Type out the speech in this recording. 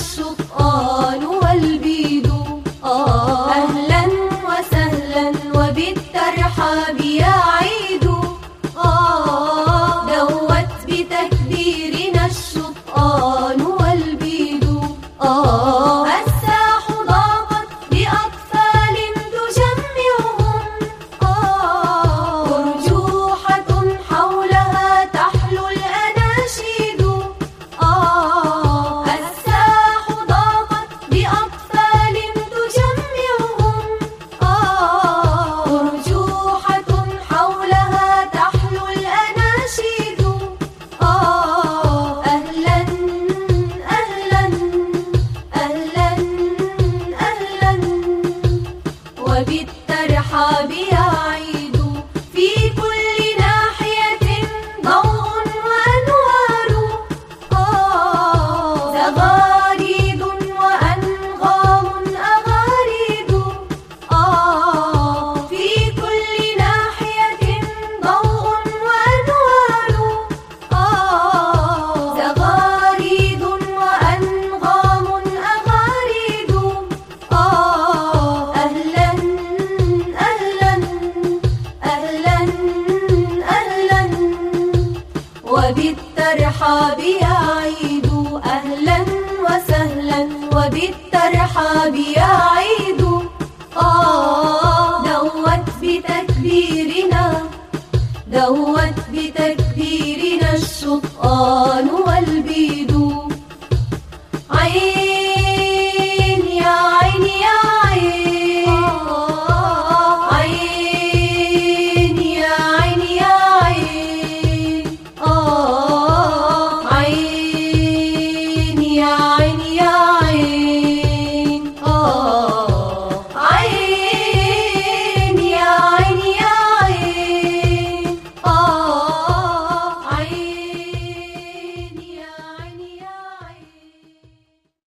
الشطآن والبيد. أهلا وسهلا وبالترحاب يا عيد. دوت بتكبيرنا الشطآن والبيد. الساح ضاقت بأطفال تجمعهم، أرجوحة حولها تحلو الأناشيد. الساح ضاقت بأطفال تجمعهم، أرجوحة حولها تحلو الأناشيد. أهلا أهلا أهلا أهلا وبالترحاب يا عيد. في كل ناحية ضوء وأنوار، زغاريد وأنغام أغاريد. في كل ناحية ضوء وأنوار، زغاريد وأنغام أغاريد. أهلا أهلا أهلا أهلا وبالترحاب